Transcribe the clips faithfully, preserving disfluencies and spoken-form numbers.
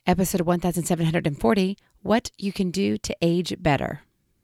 Episode one thousand seven hundred forty, What You Can Do to Age Better.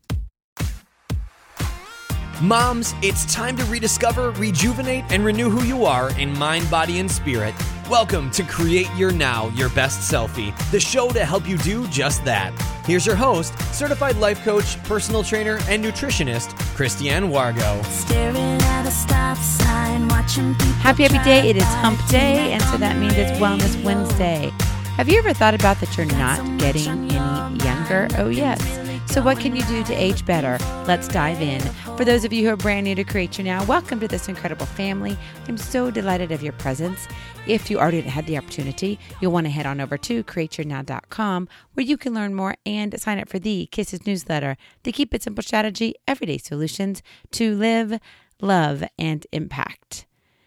Moms, it's time to rediscover, rejuvenate, and renew who you are in mind, body, and spirit. Welcome to Create Your Now, Your Best Selfie, the show to help you do just that. Here's your host, certified life coach, personal trainer, and nutritionist, Christiane Wargo. Staring at a stop sign, watching people. Happy, happy day. It is hump day, and so that means it's Wellness Wednesday. Have you ever thought about that you're not getting any younger? Oh, yes. So what can you do to age better? Let's dive in. For those of you who are brand new to Create Your Now, welcome to this incredible family. I'm so delighted of your presence. If you already had the opportunity, you'll want to head on over to create your now dot com where you can learn more and sign up for the Kisses newsletter, the Keep It Simple strategy, everyday solutions to live, love, and impact.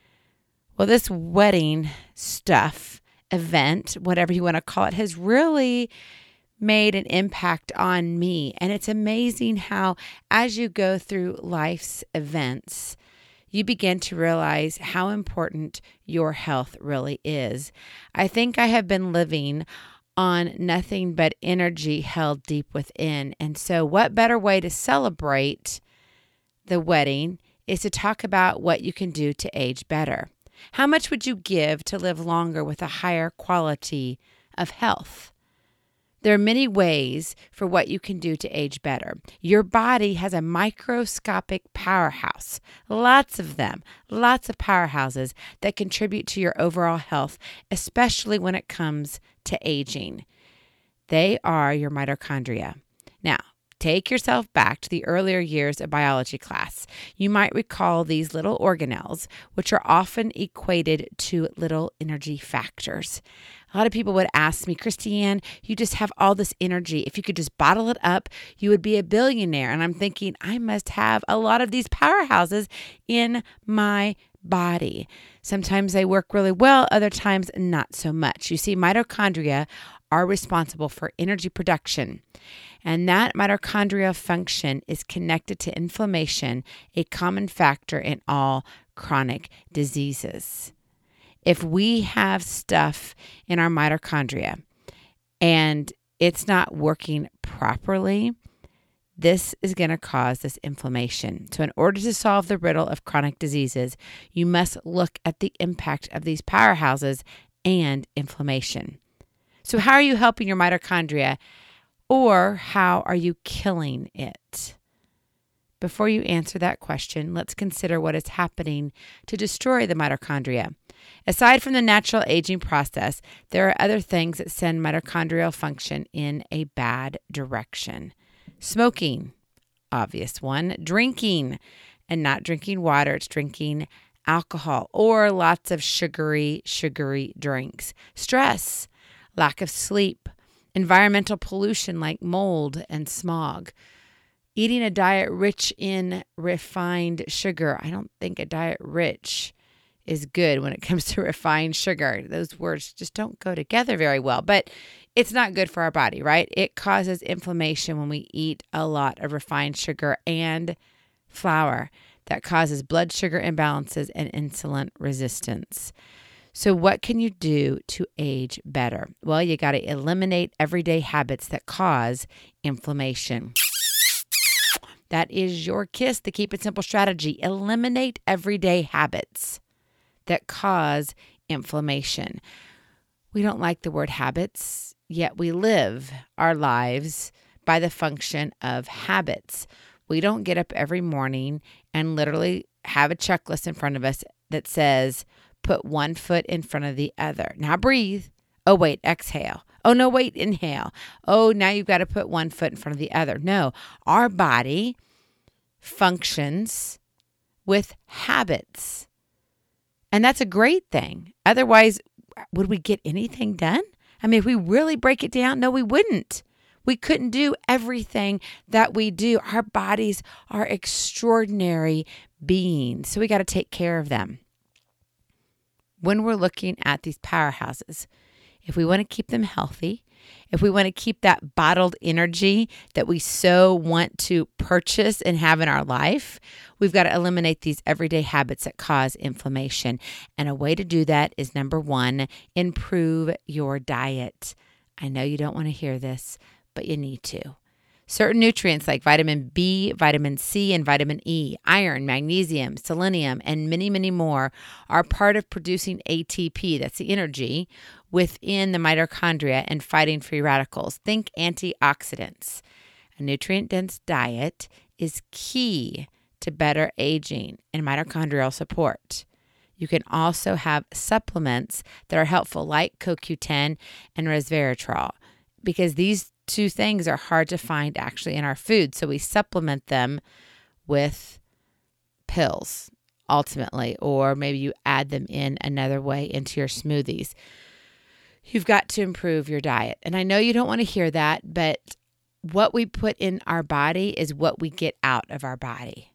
Well, this wedding stuff, event, whatever you want to call it, has really made an impact on me. And it's amazing how as you go through life's events, you begin to realize how important your health really is. I think I have been living on nothing but energy held deep within. And so what better way to celebrate the wedding is to talk about what you can do to age better. How much would you give to live longer with a higher quality of health? There are many ways for what you can do to age better. Your body has a microscopic powerhouse, lots of them, lots of powerhouses that contribute to your overall health, especially when it comes to aging. They are your mitochondria. Now, take yourself back to the earlier years of biology class. You might recall these little organelles, which are often equated to little energy factors. A lot of people would ask me, Christiane, you just have all this energy. If you could just bottle it up, you would be a billionaire. And I'm thinking, I must have a lot of these powerhouses in my body. Sometimes they work really well, other times not so much. You see, mitochondria are responsible for energy production. And that mitochondrial function is connected to inflammation, a common factor in all chronic diseases. If we have stuff in our mitochondria and it's not working properly, this is going to cause this inflammation. So in order to solve the riddle of chronic diseases, you must look at the impact of these powerhouses and inflammation. So how are you helping your mitochondria, or how are you killing it? Before you answer that question, let's consider what is happening to destroy the mitochondria. Aside from the natural aging process, there are other things that send mitochondrial function in a bad direction. Smoking, obvious one. Drinking, and not drinking water, it's drinking alcohol or lots of sugary, sugary drinks. Stress, lack of sleep, environmental pollution like mold and smog. Eating a diet rich in refined sugar. I don't think a diet rich is good when it comes to refined sugar. Those words just don't go together very well, but it's not good for our body, right? It causes inflammation when we eat a lot of refined sugar and flour. That causes blood sugar imbalances and insulin resistance. So what can you do to age better? Well, you got to eliminate everyday habits that cause inflammation. That is your KISS, the Keep It Simple strategy. Eliminate everyday habits that cause inflammation. We don't like the word habits, yet we live our lives by the function of habits. We don't get up every morning and literally have a checklist in front of us that says, put one foot in front of the other. Now breathe. Oh, wait, exhale. Oh, no, wait, inhale. Oh, now you've got to put one foot in front of the other. No, our body functions with habits. And that's a great thing. Otherwise, would we get anything done? I mean, if we really break it down, no, we wouldn't. We couldn't do everything that we do. Our bodies are extraordinary beings, so we got to take care of them. When we're looking at these powerhouses, if we want to keep them healthy, if we want to keep that bottled energy that we so want to purchase and have in our life, we've got to eliminate these everyday habits that cause inflammation. And a way to do that is, number one, improve your diet. I know you don't want to hear this, but you need to. Certain nutrients like vitamin B, vitamin C, and vitamin E, iron, magnesium, selenium, and many, many more are part of producing A T P, that's the energy, within the mitochondria and fighting free radicals. Think antioxidants. A nutrient-dense diet is key to better aging and mitochondrial support. You can also have supplements that are helpful like C O Q ten and resveratrol, because these two things are hard to find actually in our food. So we supplement them with pills ultimately, or maybe you add them in another way into your smoothies. You've got to improve your diet. And I know you don't want to hear that, but what we put in our body is what we get out of our body.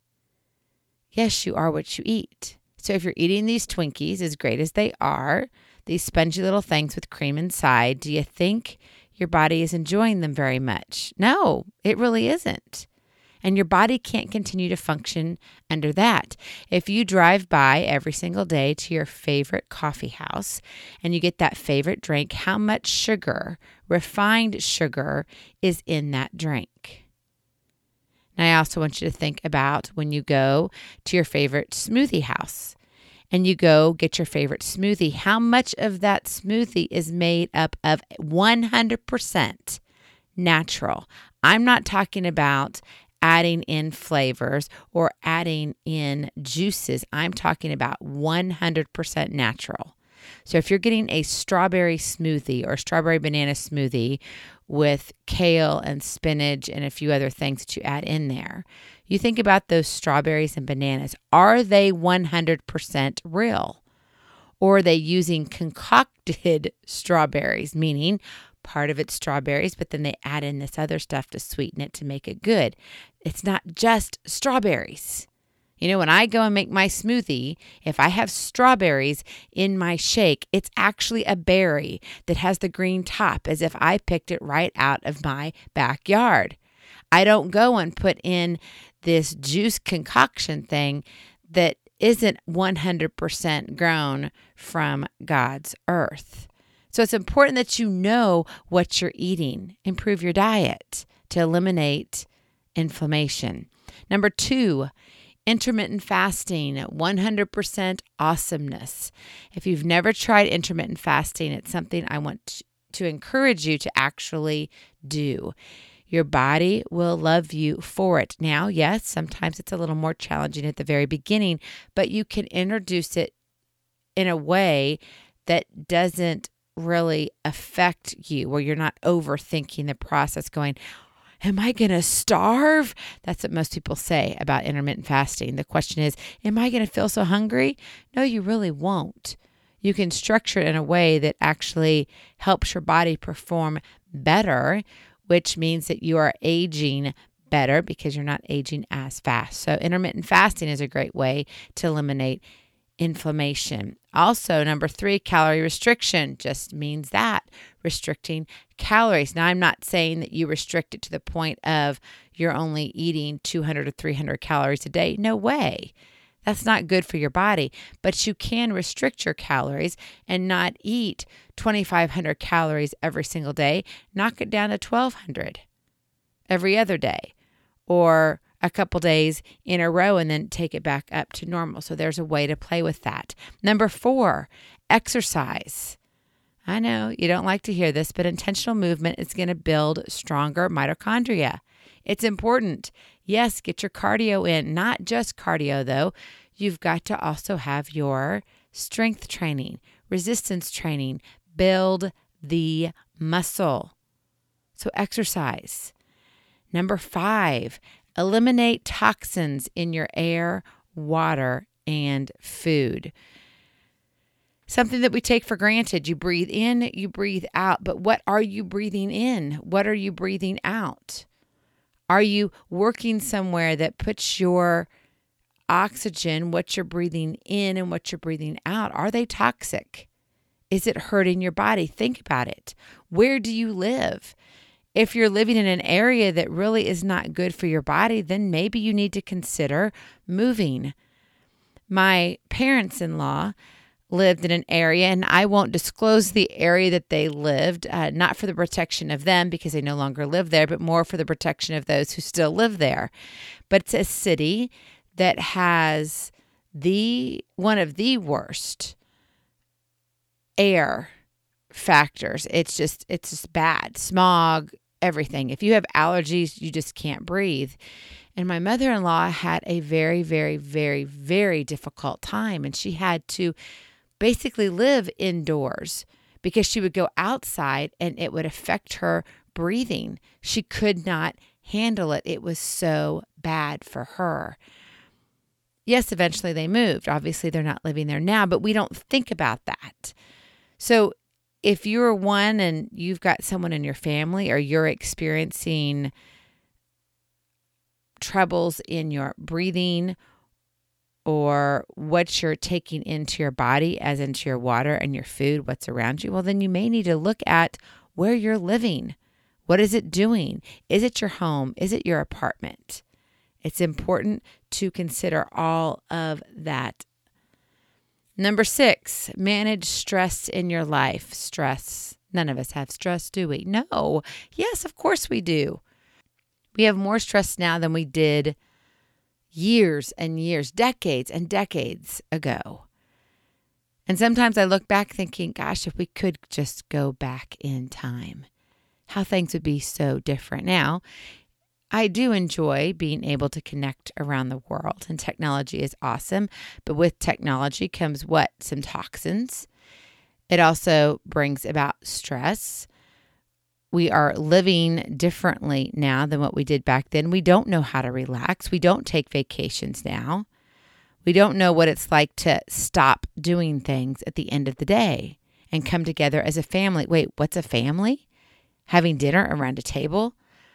Yes, you are what you eat. So if you're eating these Twinkies, as great as they are, these spongy little things with cream inside, do you think your body is enjoying them very much? No, it really isn't. And your body can't continue to function under that. If you drive by every single day to your favorite coffee house and you get that favorite drink, how much sugar, refined sugar, is in that drink? And I also want you to think about when you go to your favorite smoothie house and you go get your favorite smoothie, how much of that smoothie is made up of one hundred percent natural? I'm not talking about adding in flavors or adding in juices. I'm talking about one hundred percent natural. So if you're getting a strawberry smoothie or strawberry banana smoothie with kale and spinach and a few other things that you add in there, you think about those strawberries and bananas. Are they one hundred percent real? Or are they using concocted strawberries, meaning part of it's strawberries, but then they add in this other stuff to sweeten it to make it good? It's not just strawberries. You know, when I go and make my smoothie, if I have strawberries in my shake, it's actually a berry that has the green top, as if I picked it right out of my backyard. I don't go and put in this juice concoction thing that isn't one hundred percent grown from God's earth. So it's important that you know what you're eating. Improve your diet to eliminate inflammation. Number two, intermittent fasting, one hundred percent awesomeness. If you've never tried intermittent fasting, it's something I want to encourage you to actually do. Your body will love you for it. Now, yes, sometimes it's a little more challenging at the very beginning, but you can introduce it in a way that doesn't really affect you, where you're not overthinking the process going, am I going to starve? That's what most people say about intermittent fasting. The question is, am I going to feel so hungry? No, you really won't. You can structure it in a way that actually helps your body perform better, which means that you are aging better because you're not aging as fast. So intermittent fasting is a great way to eliminate inflammation. Also, number three, calorie restriction just means that, restricting calories. Now, I'm not saying that you restrict it to the point of you're only eating two hundred or three hundred calories a day. No way. That's not good for your body. But you can restrict your calories and not eat twenty-five hundred calories every single day. Knock it down to twelve hundred every other day, or a couple days in a row and then take it back up to normal. So there's a way to play with that. Number four, exercise. I know you don't like to hear this, but intentional movement is going to build stronger mitochondria. It's important. Yes, get your cardio in. Not just cardio, though. You've got to also have your strength training, resistance training. Build the muscle. So exercise. Number five, eliminate toxins in your air, water, and food. Something that we take for granted. You breathe in, you breathe out. But what are you breathing in? What are you breathing out? Are you working somewhere that puts your oxygen, what you're breathing in and what you're breathing out, are they toxic? Is it hurting your body? Think about it. Where do you live? If you're living in an area that really is not good for your body, then maybe you need to consider moving. My parents-in-law lived in an area, and I won't disclose the area that they lived, uh, not for the protection of them because they no longer live there, but more for the protection of those who still live there. But it's a city that has the one of the worst air factors. It's just, it's just bad. Smog, everything. If you have allergies, you just can't breathe. And my mother-in-law had a very, very, very, very difficult time. And she had to basically live indoors because she would go outside and it would affect her breathing. She could not handle it. It was so bad for her. Yes, eventually they moved. Obviously, they're not living there now, but we don't think about that. So if you're one and you've got someone in your family or you're experiencing troubles in your breathing or what you're taking into your body as into your water and your food, what's around you, well, then you may need to look at where you're living. What is it doing? Is it your home? Is it your apartment? It's important to consider all of that. Number six, manage stress in your life. Stress. None of us have stress, do we? No. Yes, of course we do. We have more stress now than we did years and years, decades and decades ago. And sometimes I look back thinking, gosh, if we could just go back in time, how things would be so different. Now, I do enjoy being able to connect around the world, and technology is awesome. But with technology comes what? Some toxins. It also brings about stress. We are living differently now than what we did back then. We don't know how to relax. We don't take vacations now. We don't know what it's like to stop doing things at the end of the day and come together as a family. Wait, what's a family? Having dinner around a table?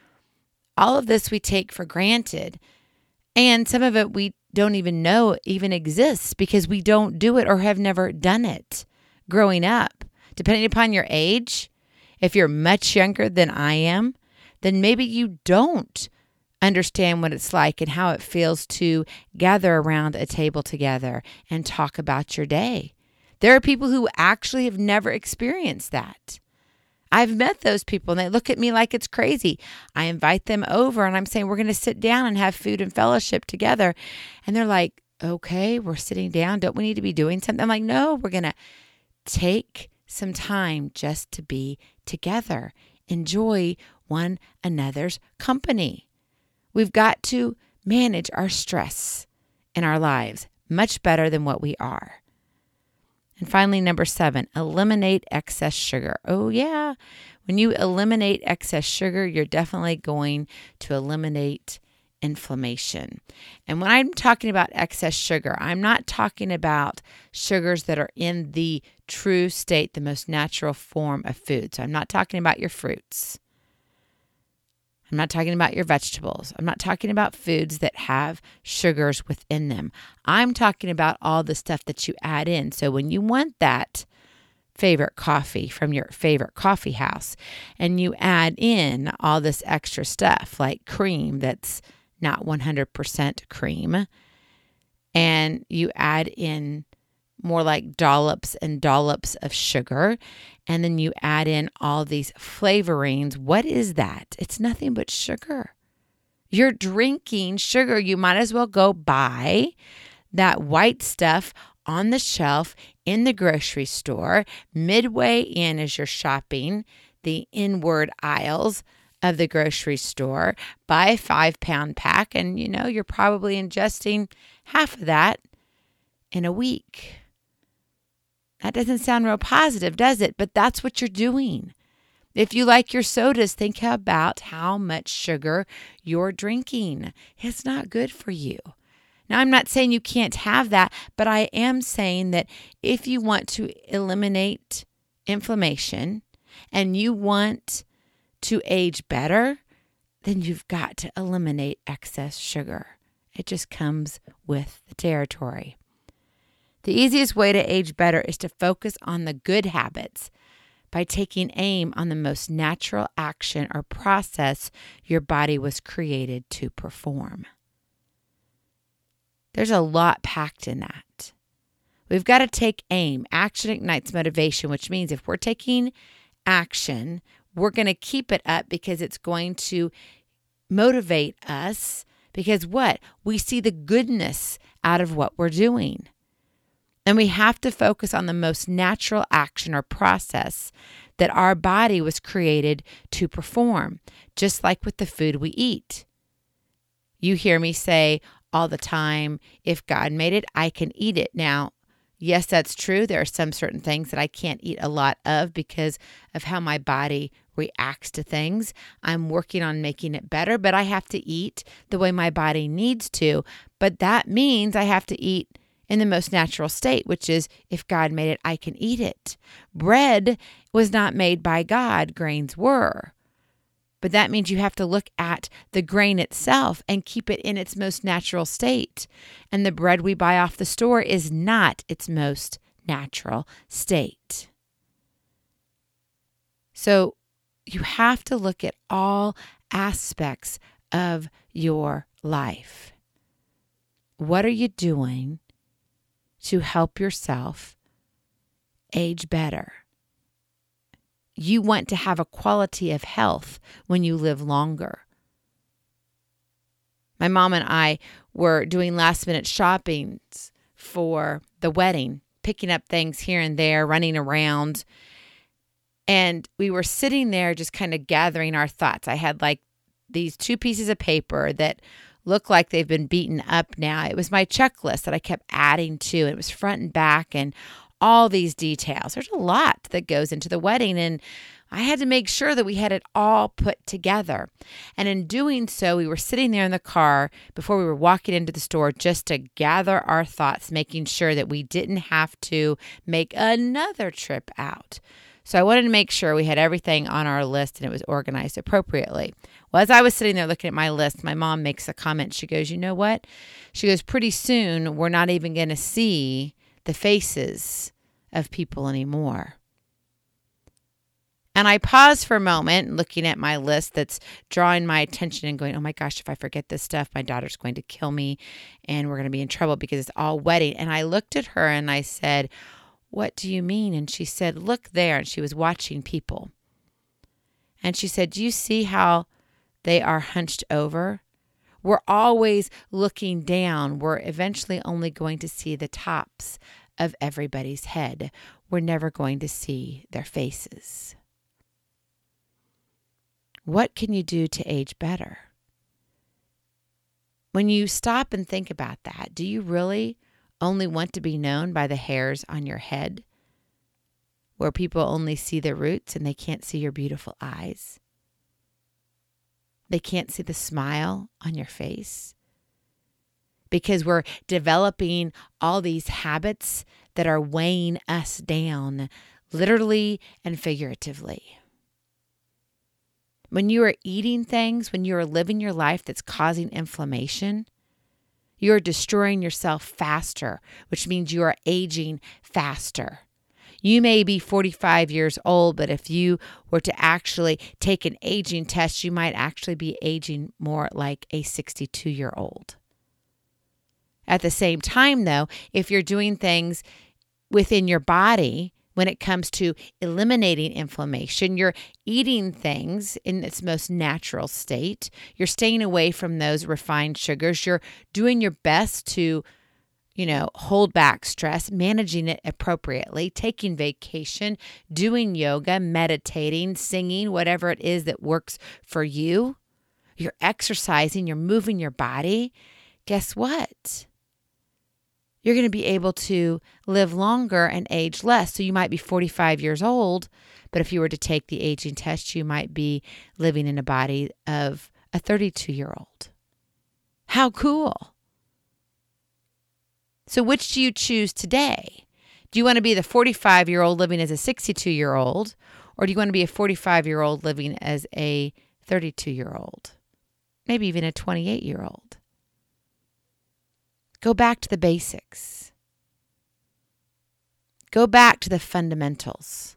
All of this we take for granted. And some of it we don't even know even exists because we don't do it or have never done it growing up. Depending upon your age, if you're much younger than I am, then maybe you don't understand what it's like and how it feels to gather around a table together and talk about your day. There are people who actually have never experienced that. I've met those people and they look at me like it's crazy. I invite them over and I'm saying, we're going to sit down and have food and fellowship together. And they're like, okay, we're sitting down. Don't we need to be doing something? I'm like, no, we're going to take some time just to be together. Enjoy one another's company. We've got to manage our stress in our lives much better than what we are. And finally, number seven, eliminate excess sugar. Oh, yeah. When you eliminate excess sugar, you're definitely going to eliminate inflammation. And when I'm talking about excess sugar, I'm not talking about sugars that are in the true state, the most natural form of food. So I'm not talking about your fruits. I'm not talking about your vegetables. I'm not talking about foods that have sugars within them. I'm talking about all the stuff that you add in. So when you want that favorite coffee from your favorite coffee house and you add in all this extra stuff like cream that's not one hundred percent cream, and you add in more like dollops and dollops of sugar, and then you add in all these flavorings. What is that? It's nothing but sugar. You're drinking sugar. You might as well go buy that white stuff on the shelf in the grocery store, midway in as you're shopping the inward aisles of the grocery store. Buy a five pound pack, and you know, you're probably ingesting half of that in a week. That doesn't sound real positive, does it? But that's what you're doing. If you like your sodas, think about how much sugar you're drinking. It's not good for you. Now, I'm not saying you can't have that, but I am saying that if you want to eliminate inflammation and you want to age better, then you've got to eliminate excess sugar. It just comes with the territory. The easiest way to age better is to focus on the good habits by taking aim on the most natural action or process your body was created to perform. There's a lot packed in that. We've got to take aim. Action ignites motivation, which means if we're taking action, we're going to keep it up because it's going to motivate us. Because what? We see the goodness out of what we're doing. And we have to focus on the most natural action or process that our body was created to perform, just like with the food we eat. You hear me say all the time, if God made it, I can eat it. Now, yes, that's true. There are some certain things that I can't eat a lot of because of how my body reacts to things. I'm working on making it better, but I have to eat the way my body needs to. But that means I have to eat in the most natural state, which is if God made it, I can eat it. Bread was not made by God, grains were. But that means you have to look at the grain itself and keep it in its most natural state. And the bread we buy off the store is not its most natural state. So you have to look at all aspects of your life. What are you doing to help yourself age better? You want to have a quality of health when you live longer. My mom and I were doing last minute shoppings for the wedding, picking up things here and there, running around. And we were sitting there just kind of gathering our thoughts. I had like these two pieces of paper that look like they've been beaten up now. It was my checklist that I kept adding to. It was front and back and all these details. There's a lot that goes into the wedding, and I had to make sure that we had it all put together. And in doing so, we were sitting there in the car before we were walking into the store just to gather our thoughts, making sure that we didn't have to make another trip out. So I wanted to make sure we had everything on our list and it was organized appropriately. Well, as I was sitting there looking at my list, my mom makes a comment. She goes, you know what? She goes, pretty soon we're not even going to see the faces of people anymore. And I paused for a moment looking at my list that's drawing my attention and going, oh my gosh, if I forget this stuff, my daughter's going to kill me and we're going to be in trouble because it's all wedding. And I looked at her and I said, what do you mean? And she said, look there. And she was watching people. And she said, do you see how they are hunched over? We're always looking down. We're eventually only going to see the tops of everybody's head. We're never going to see their faces. What can you do to age better? When you stop and think about that, do you really only want to be known by the hairs on your head, where people only see the roots and they can't see your beautiful eyes? They can't see the smile on your face because we're developing all these habits that are weighing us down, literally and figuratively. When you are eating things, when you are living your life that's causing inflammation, you are destroying yourself faster, which means you are aging faster. You may be forty-five years old, but if you were to actually take an aging test, you might actually be aging more like a sixty-two-year-old. At the same time, though, if you're doing things within your body, when it comes to eliminating inflammation, you're eating things in its most natural state. You're staying away from those refined sugars. You're doing your best to, you know, hold back stress, managing it appropriately, taking vacation, doing yoga, meditating, singing, whatever it is that works for you. You're exercising, you're moving your body. Guess what? You're going to be able to live longer and age less. So you might be forty-five years old, but if you were to take the aging test, you might be living in a body of a thirty-two-year-old. How cool. So which do you choose today? Do you want to be the forty-five-year-old living as a sixty-two-year-old, or do you want to be a forty-five-year-old living as a thirty-two-year-old? Maybe even a twenty-eight-year-old. Go back to the basics. Go back to the fundamentals.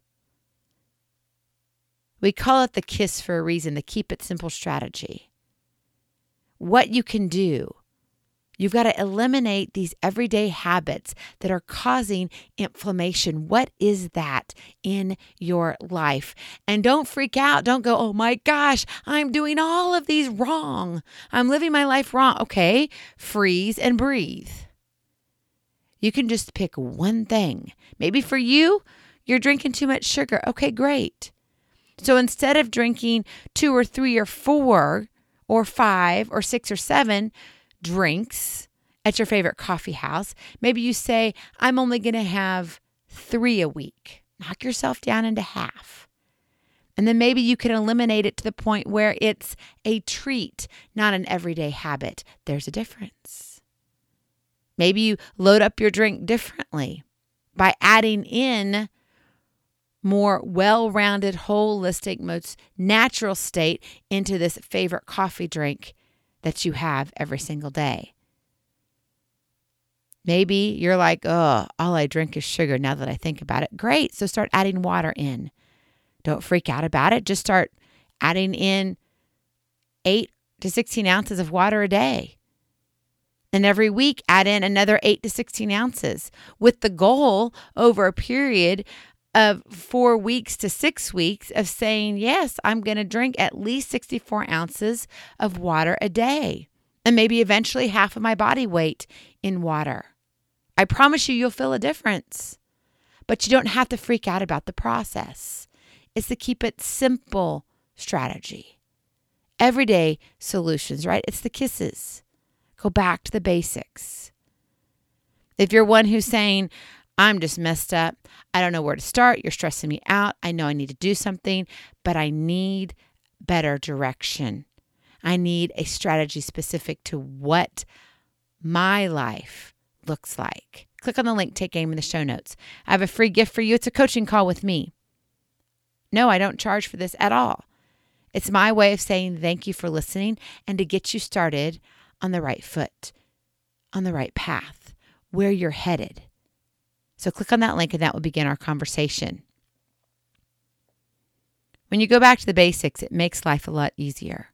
We call it the KISS for a reason, the keep it simple strategy. What you can do You've got to eliminate these everyday habits that are causing inflammation. What is that in your life? And don't freak out. Don't go, oh my gosh, I'm doing all of these wrong. I'm living my life wrong. Okay, freeze and breathe. You can just pick one thing. Maybe for you, you're drinking too much sugar. Okay, great. So instead of drinking two or three or four or five or six or seven drinks at your favorite coffee house, maybe you say, I'm only going to have three a week. Knock yourself down into half. And then maybe you can eliminate it to the point where it's a treat, not an everyday habit. There's a difference. Maybe you load up your drink differently by adding in more well-rounded, holistic, most natural state into this favorite coffee drink that you have every single day. Maybe you're like, oh, all I drink is sugar now that I think about it. Great. So start adding water in. Don't freak out about it. Just start adding in eight to sixteen ounces of water a day. And every week, add in another eight to sixteen ounces with the goal over a period of four weeks to six weeks of saying, yes, I'm going to drink at least sixty-four ounces of water a day. And maybe eventually half of my body weight in water. I promise you, you'll feel a difference. But you don't have to freak out about the process. It's the keep it simple strategy. Everyday solutions, right? It's the kisses. Go back to the basics. If you're one who's saying, I'm just messed up, I don't know where to start, you're stressing me out, I know I need to do something, but I need better direction. I need a strategy specific to what my life looks like. Click on the link, take aim in the show notes. I have a free gift for you. It's a coaching call with me. No, I don't charge for this at all. It's my way of saying thank you for listening and to get you started on the right foot, on the right path, where you're headed. So click on that link and that will begin our conversation. When you go back to the basics, it makes life a lot easier.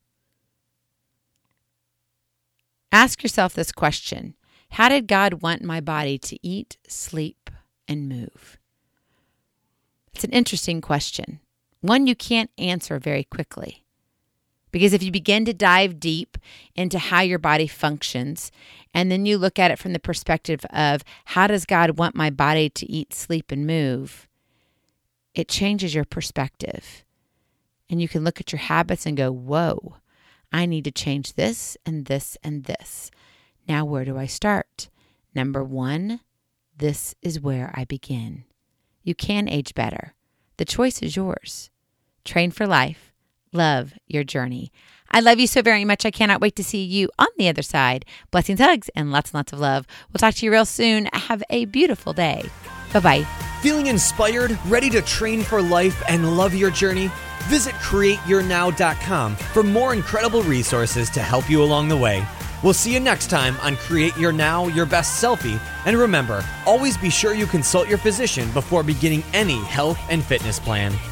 Ask yourself this question. How did God want my body to eat, sleep, and move? It's an interesting question. One you can't answer very quickly. Because if you begin to dive deep into how your body functions, and then you look at it from the perspective of how does God want my body to eat, sleep, and move, it changes your perspective. And you can look at your habits and go, whoa, I need to change this and this and this. Now, where do I start? Number one, this is where I begin. You can age better. The choice is yours. Train for life. Love your journey. I love you so very much. I cannot wait to see you on the other side. Blessings, hugs, and lots and lots of love. We'll talk to you real soon. Have a beautiful day. Bye-bye. Feeling inspired, ready to train for life and love your journey? Visit create your now dot com for more incredible resources to help you along the way. We'll see you next time on Create Your Now, Your Best Selfie. And remember, always be sure you consult your physician before beginning any health and fitness plan.